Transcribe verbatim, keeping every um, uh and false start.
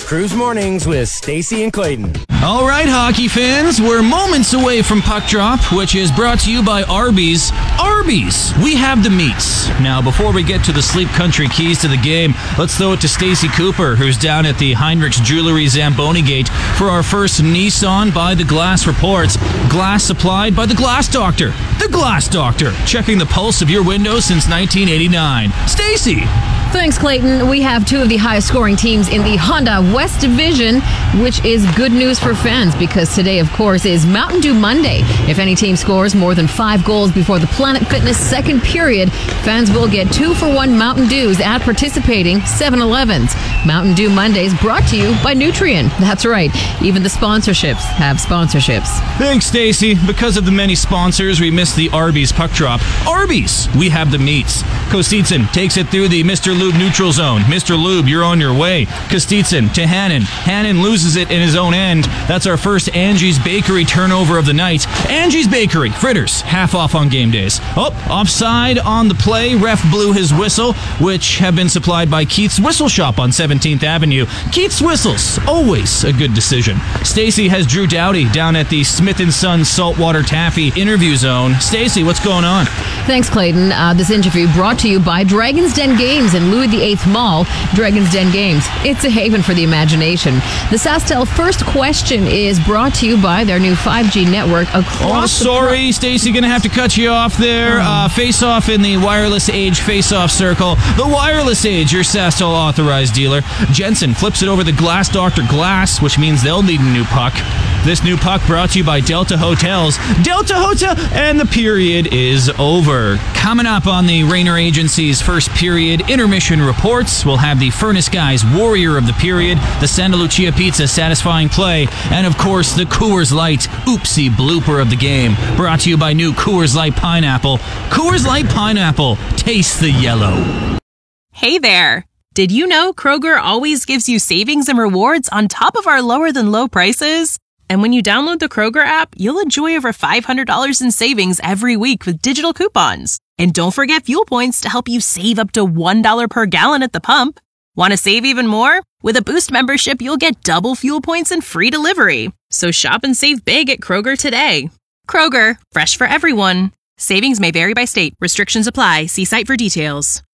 Cruise Mornings with Stacey and Clayton. All right, hockey fans, we're moments away from puck drop, which is brought to you by Arby's. Arby's, we have the meats. Now, before we get to the Sleep Country keys to the game, let's throw it to Stacey Cooper, who's down at the Heinrichs Jewelry Zamboni Gate for our first Nissan by the Glass reports. Glass supplied by the Glass Doctor. The Glass Doctor, checking the pulse of your windows since nineteen eighty-nine. Stacey. Thanks, Clayton. We have two of the highest scoring teams in the Honda West Division, which is good news for fans because today, of course, is Mountain Dew Monday. If any team scores more than five goals before the Planet Fitness second period, fans will get two for one Mountain Dews at participating seven elevens. Mountain Dew Mondays brought to you by Nutrien. That's right. Even the sponsorships have sponsorships. Thanks, Stacey. Because of the many sponsors, we missed the Arby's puck drop. Arby's, we have the meats. Kostitsyn takes it through the Mister Lube neutral zone. Mister Lube, you're on your way. Kostitsyn to Hannon. Hannon loses it in his own end. That's our first Angie's Bakery turnover of the night. Angie's Bakery, fritters, half off on game days. Oh, offside on the play. Ref blew his whistle, which have been supplied by Keith's Whistle Shop on seventeenth Avenue. Keith's Whistles, always a good decision. Stacey has Drew Doughty down at the Smith and Son Saltwater Taffy interview zone. Stacey, what's going on? Thanks, Clayton. Uh, this interview brought to you by Dragon's Den Games in Louis the Eighth Mall. Dragon's Den Games, it's a haven for the imagination. The SaskTel First Question is brought to you by their new five G network across Oh, the sorry, pro- Stacey, gonna have to cut you off there. Uh, face off in the wireless age face-off circle. The wireless age, your SaskTel authorized dealer. Jensen flips it over the Glass Doctor Glass, which means they'll need a new puck. This new puck brought to you by Delta Hotels. Delta Hotel, and the period is over. Coming up on the Rayner Agency's first period intermission reports, we'll have the Furnace Guys Warrior of the period, the Santa Lucia Pizza satisfying play, and of course the Coors Light oopsie blooper of the game. Brought to you by new Coors Light Pineapple. Coors Light Pineapple, taste the yellow. Hey there! Did you know Kroger always gives you savings and rewards on top of our lower than low prices? And when you download the Kroger app, you'll enjoy over five hundred dollars in savings every week with digital coupons. And don't forget fuel points to help you save up to one dollar per gallon at the pump. Want to save even more? With a Boost membership, you'll get double fuel points and free delivery. So shop and save big at Kroger today. Kroger, fresh for everyone. Savings may vary by state. Restrictions apply. See site for details.